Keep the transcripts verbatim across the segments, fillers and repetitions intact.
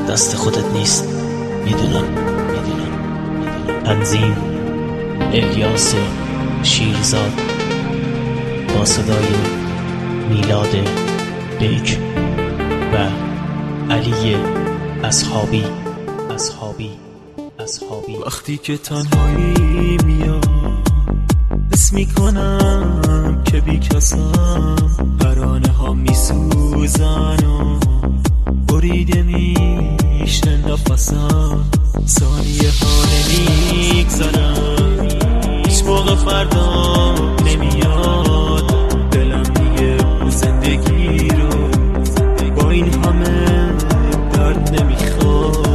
دست خودت نیست، میدونم میدونم تنظیم الیاس شیرزاد با صدای میلاد بیک و علی اصحابی اصحابی اصحابی. وقتی که تنهایی میاد حس میکنم که بی کسم، پرانه ها میسوزن و بریده میشه نفسم، ثانیه ها نمیگذرم، هیچ موقع فردا نمیاد، دلم دیگه زندگی رو با این همه درد نمیخواد.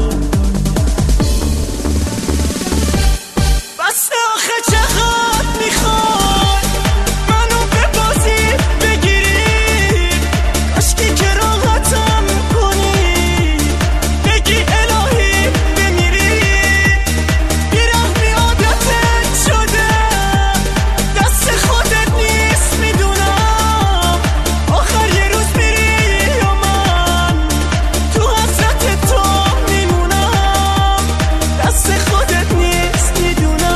بس آخه چقدر میخواد منو به بازی بگیری، عشقی که راحتم کنی، بگی الهی بمیری، بیرحمی عادتت شده، دست خودت نیست میدونم، آخر یه روز میری یا من تو حسرت تو میمونم، دست خودت نیست میدونم.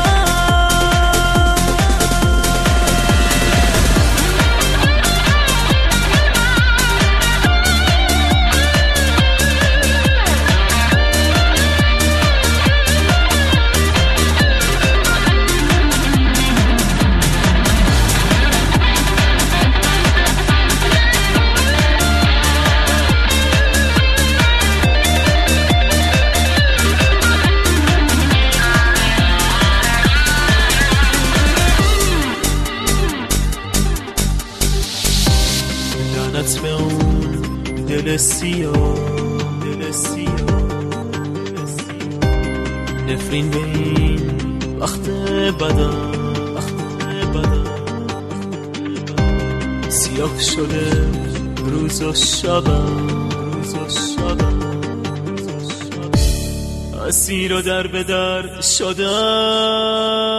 لعنت به اون دل سیاه، دل سیاه، نفرین به این وقت بدم، وقت بدم، سیاه شده روز و شبم، روز و شبم، اسیر و در به در شدم.